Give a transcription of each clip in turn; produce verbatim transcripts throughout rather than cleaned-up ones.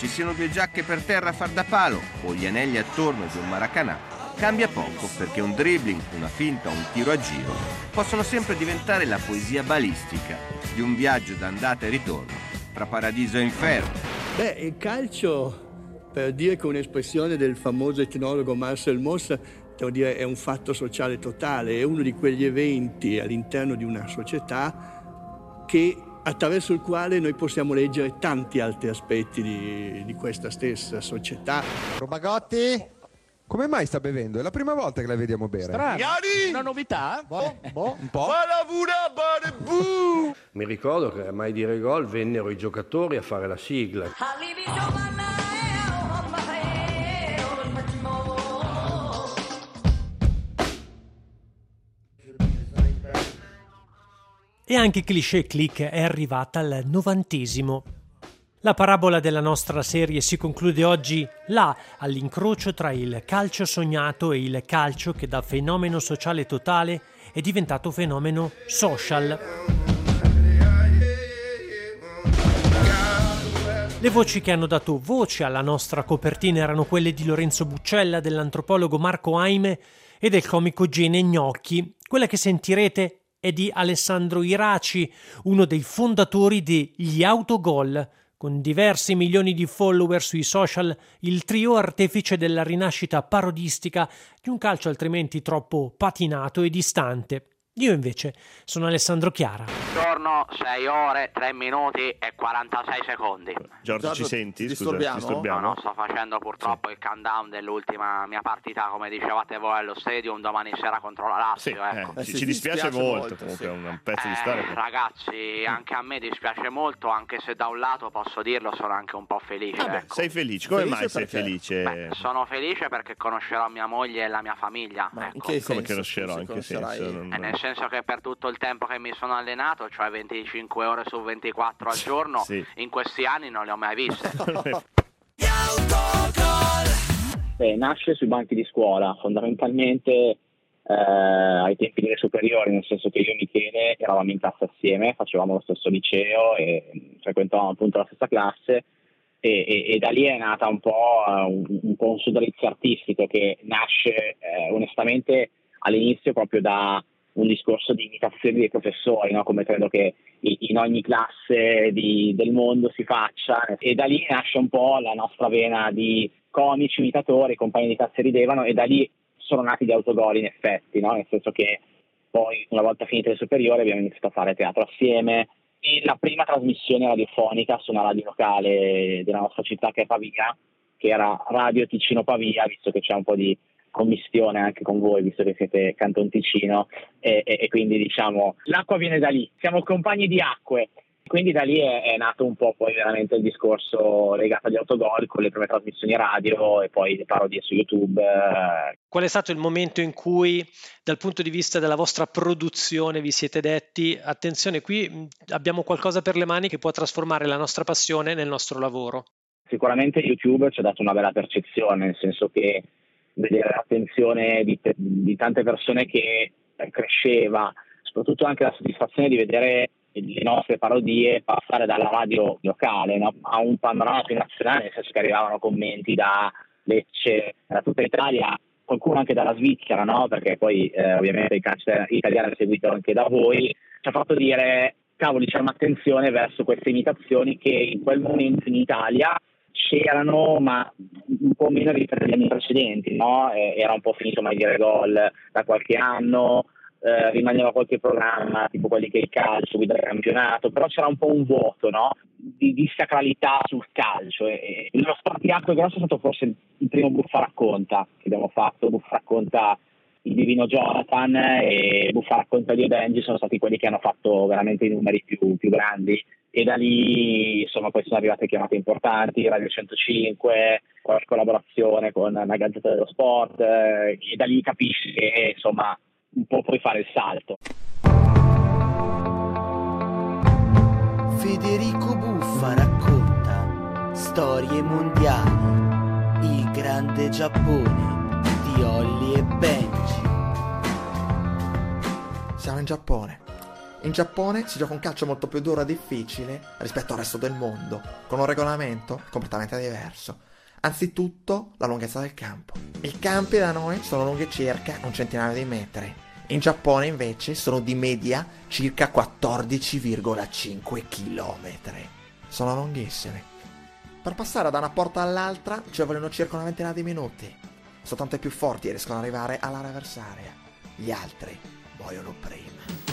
ci siano due giacche per terra a far da palo o gli anelli attorno di un Maracanã, cambia poco, perché un dribbling, una finta o un tiro a giro possono sempre diventare la poesia balistica di un viaggio d'andata e ritorno tra paradiso e inferno. Beh, il calcio, per dire che un'espressione del famoso etnologo Marcel Mauss, devo dire, è un fatto sociale totale, è uno di quegli eventi all'interno di una società che, attraverso il quale noi possiamo leggere tanti altri aspetti di, di questa stessa società. Robagotti? Come mai sta bevendo? È la prima volta che la vediamo bere. Strano. Una novità? Boh, boh, un po'. Mi ricordo che a Mai Dire Gol vennero i giocatori a fare la sigla. E anche Cliché Click è arrivata al novantesimo. La parabola della nostra serie si conclude oggi là, all'incrocio tra il calcio sognato e il calcio che da fenomeno sociale totale è diventato fenomeno social. Le voci che hanno dato voce alla nostra copertina erano quelle di Lorenzo Buccella, dell'antropologo Marco Aime e del comico Gene Gnocchi. Quella che sentirete è di Alessandro Iraci, uno dei fondatori degli Autogol. Con diversi milioni di follower sui social, il trio artefice della rinascita parodistica di un calcio altrimenti troppo patinato e distante. Io invece sono Alessandro Chiara. Giorno, sei ore, tre minuti e quarantasei secondi. Giorgio, Giorgio, ci senti? ti Scusa, disturbiamo? disturbiamo? No, no, sto facendo purtroppo sì. il countdown dell'ultima mia partita, come dicevate voi, allo Stadium domani sera contro la Lazio. Sì, ecco. eh, Eh, ci, sì, ci dispiace, dispiace molto, molto, comunque sì. è un pezzo di Eh, storia. ragazzi, anche a me dispiace molto, anche se da un lato posso dirlo, sono anche un po' felice. Vabbè, ecco. sei felice? Come Felice mai sei perché? felice? Beh, sono felice perché conoscerò mia moglie e la mia famiglia. Ma in ecco. che Come senso? conoscerò? scusi, In che conoscerai- senso? Non- Eh, nel senso che per tutto il tempo che mi sono allenato, cioè venticinque ore su ventiquattro al giorno, Sì. in questi anni non le ho mai viste. Beh, nasce sui banchi di scuola, fondamentalmente eh, ai tempi delle superiori, nel senso che io e Michele eravamo in classe assieme, facevamo lo stesso liceo e frequentavamo appunto la stessa classe e, e, e da lì è nata un po' un, un po' un sodalizio artistico che nasce eh, onestamente all'inizio proprio da un discorso di imitazione dei professori, no? Come credo che in ogni classe di, del mondo si faccia, e da lì nasce un po' la nostra vena di comici, imitatori, i compagni di classe ridevano e da lì sono nati gli autogol in effetti, no? Nel senso che poi una volta finite le superiori abbiamo iniziato a fare teatro assieme e la prima trasmissione radiofonica su una radio locale della nostra città che è Pavia, che era Radio Ticino Pavia, visto che c'è un po' di commistione anche con voi, visto che siete Canton Ticino e, e, e quindi diciamo l'acqua viene da lì, siamo compagni di acque, quindi da lì è, è nato un po' poi veramente il discorso legato agli autogol con le prime trasmissioni radio e poi le parodie su YouTube. Qual è stato il momento in cui, dal punto di vista della vostra produzione, vi siete detti attenzione, qui abbiamo qualcosa per le mani che può trasformare la nostra passione nel nostro lavoro? Sicuramente YouTube ci ha dato una bella percezione, nel senso che vedere l'attenzione di, di tante persone che cresceva, soprattutto anche la soddisfazione di vedere le nostre parodie passare dalla radio locale, no? A un panorama più nazionale, nel senso che arrivavano commenti da Lecce, da tutta Italia, qualcuno anche dalla Svizzera, no? Perché poi eh, ovviamente il calcio italiano è seguito anche da voi, ci ha fatto dire cavoli, c'è un'attenzione verso queste imitazioni che in quel momento in Italia c'erano, ma un po' meno rispetto agli anni precedenti, no? Eh, era un po' finito Mai Dire Gol da qualche anno, eh, rimaneva qualche programma tipo quelli che il calcio, guida il campionato, però c'era un po' un vuoto, no? Di, di sacralità sul calcio e, e lo spartiacque grosso è stato forse il primo Buffa Racconta che abbiamo fatto. Buffa Racconta il Divino Jonathan e Buffa Racconta di Benji sono stati quelli che hanno fatto veramente i numeri più, più grandi. E da lì insomma poi sono arrivate chiamate importanti, Radio centocinque, qualche collaborazione con la Gazzetta dello Sport, eh, e da lì capisci che insomma un po' puoi fare il salto. Federico Buffa racconta storie mondiali, il grande Giappone di Olli e Benji. Siamo in Giappone. In Giappone si gioca un calcio molto più duro e difficile rispetto al resto del mondo, con un regolamento completamente diverso. Anzitutto la lunghezza del campo. I campi da noi sono lunghi circa un centinaio di metri. In Giappone invece sono di media circa quattordici virgola cinque chilometri. Sono lunghissimi. Per passare da una porta all'altra ci vogliono circa una ventina di minuti. Soltanto i più forti riescono ad arrivare all'area avversaria. Gli altri muoiono prima.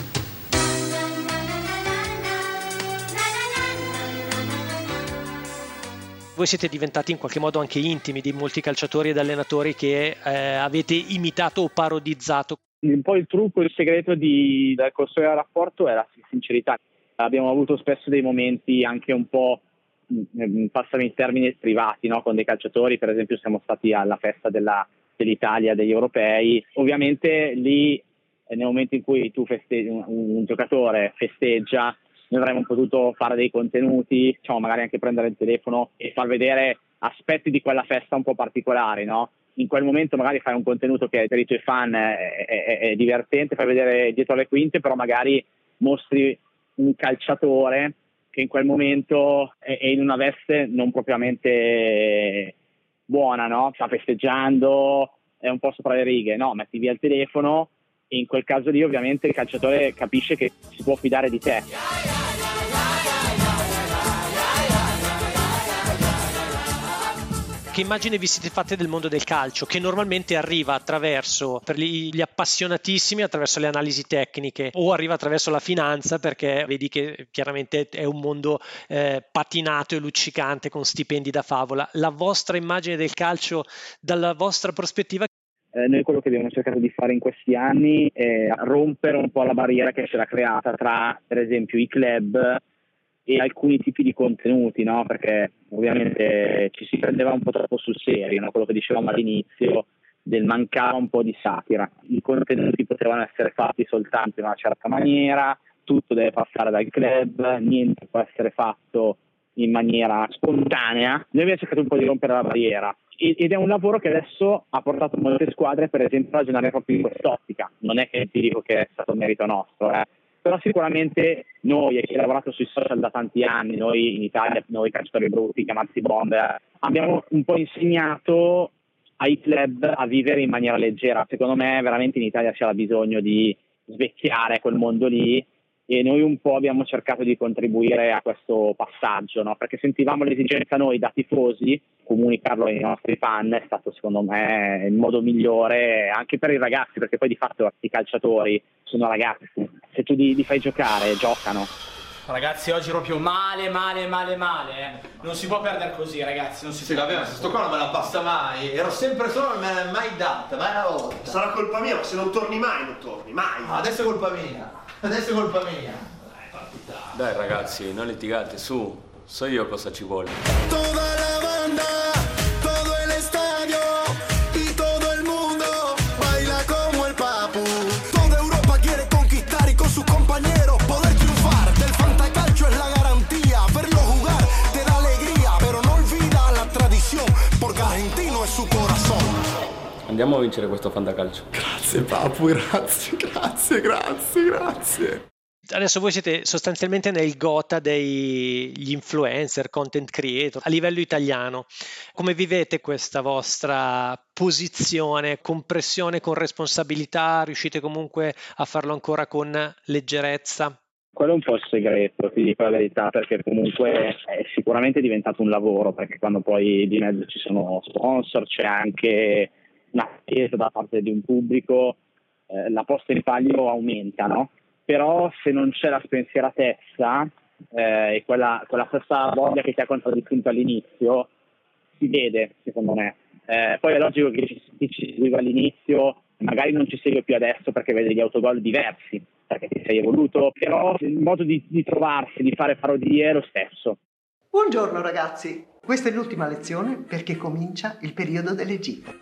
Voi siete diventati in qualche modo anche intimi di molti calciatori ed allenatori che eh, avete imitato o parodizzato. Un po' il trucco, il segreto di, del costruire il rapporto è la sincerità. Abbiamo avuto spesso dei momenti anche un po', passami in termini, privati, no? Con dei calciatori. Per esempio siamo stati alla festa della, dell'Italia, degli europei. Ovviamente lì, nel momento in cui tu festeggi, un, un giocatore festeggia, noi avremmo potuto fare dei contenuti, diciamo, magari anche prendere il telefono e far vedere aspetti di quella festa un po' particolari, no? In quel momento magari fai un contenuto che per i tuoi fan è, è, è divertente, fai vedere dietro le quinte, però magari mostri un calciatore che in quel momento è, è in una veste non propriamente buona, no? Sta festeggiando, è un po' sopra le righe, no? Metti via il telefono e in quel caso lì ovviamente il calciatore capisce che si può fidare di te. Che immagine vi siete fatte del mondo del calcio, che normalmente arriva attraverso, per gli, gli appassionatissimi, attraverso le analisi tecniche, o arriva attraverso la finanza, perché vedi che chiaramente è un mondo eh, patinato e luccicante con stipendi da favola. La vostra immagine del calcio dalla vostra prospettiva? Eh, noi quello che abbiamo cercato di fare in questi anni è rompere un po' la barriera che si era creata tra, per esempio, i club e alcuni tipi di contenuti, no? Perché ovviamente ci si prendeva un po' troppo sul serio, no? Quello che dicevamo all'inizio, del mancava un po' di satira. I contenuti potevano essere fatti soltanto in una certa maniera, tutto deve passare dal club, niente può essere fatto in maniera spontanea. Noi abbiamo cercato un po' di rompere la barriera ed è un lavoro che adesso ha portato molte squadre, per esempio, a ragionare proprio in quest'ottica. Non è che ti dico che è stato un merito nostro, eh. Però sicuramente noi, e chi ha lavorato sui social da tanti anni, noi in Italia, noi calciatori brutti, chiamati bomber, abbiamo un po' insegnato ai club a vivere in maniera leggera. Secondo me veramente in Italia c'era bisogno di svecchiare quel mondo lì e noi un po' abbiamo cercato di contribuire a questo passaggio, no? Perché sentivamo l'esigenza noi da tifosi, comunicarlo ai nostri fan è stato secondo me il modo migliore anche per i ragazzi, perché poi di fatto i calciatori sono ragazzi, se tu li, li fai giocare, giocano. Ragazzi, oggi proprio male, male, male, male, eh. Non si può perdere così, ragazzi, non si sì, può. Sì, vabbè, se sto qua non me la passa mai. Ero sempre solo, non me l'ha mai data, mai una volta. Sarà colpa mia, ma se non torni mai, non torni mai. Ah, adesso è colpa mia. Adesso è colpa mia. Dai ragazzi, non litigate, su. So io cosa ci vuole. Toda la banda, todo el estadio y todo el mundo baila como el papu. Toda Europa quiere conquistar y con sus compañeros poder triunfar. Del fantacalcio es la garantía, verlo jugar te da alegría, pero no olvida la tradición, porque argentino es su corazón. Andiamo a vincere questo fantacalcio. Grazie papu, grazie, grazie, grazie, grazie. Adesso voi siete sostanzialmente nel gotha degli influencer, content creator a livello italiano. Come vivete questa vostra posizione, con pressione, con responsabilità? Riuscite comunque a farlo ancora con leggerezza? Quello è un po' il segreto, ti dico la verità, perché comunque è sicuramente diventato un lavoro, perché quando poi di mezzo ci sono sponsor, c'è anche un'attesa da parte di un pubblico, eh, la posta in palio aumenta, no? Però se non c'è la spensieratezza eh, e quella, quella stessa voglia che ti ha contraddistinto all'inizio, si vede, secondo me. Eh, poi è logico che chi, chi ci seguiva all'inizio magari non ci segue più adesso perché vede gli autogol diversi, perché ti sei evoluto, però il modo di, di trovarsi, di fare parodie è lo stesso. Buongiorno ragazzi, questa è l'ultima lezione perché comincia il periodo delle gite.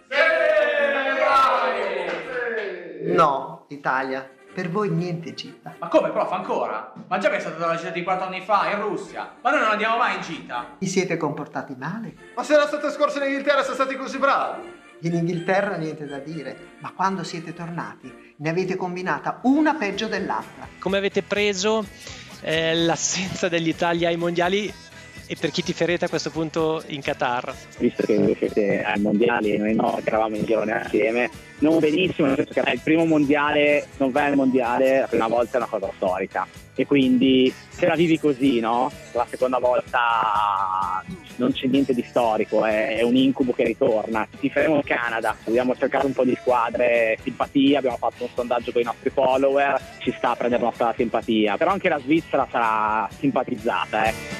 No, Italia. Per voi niente gita. Ma come, prof, ancora? Ma già pensato alla gita di quattro anni fa in Russia? Ma noi non andiamo mai in gita. Vi siete comportati male? Ma se la state scorsa in Inghilterra siete stati così bravi? In Inghilterra niente da dire, ma quando siete tornati ne avete combinata una peggio dell'altra. Come avete preso eh, l'assenza dell'Italia ai mondiali e per chi tiferete a questo punto in Qatar? Visto che voi siete ai mondiali e noi no, che eravamo in girone assieme, non benissimo, nel senso che è il primo mondiale, non vai al mondiale, la prima volta è una cosa storica e quindi se la vivi così, no? La seconda volta non c'è niente di storico, è, è un incubo che ritorna. Ti faremo il Canada, abbiamo cercato un po' di squadre, simpatia, abbiamo fatto un sondaggio con i nostri follower, ci sta a prendere la nostra simpatia, però anche la Svizzera sarà simpatizzata, eh.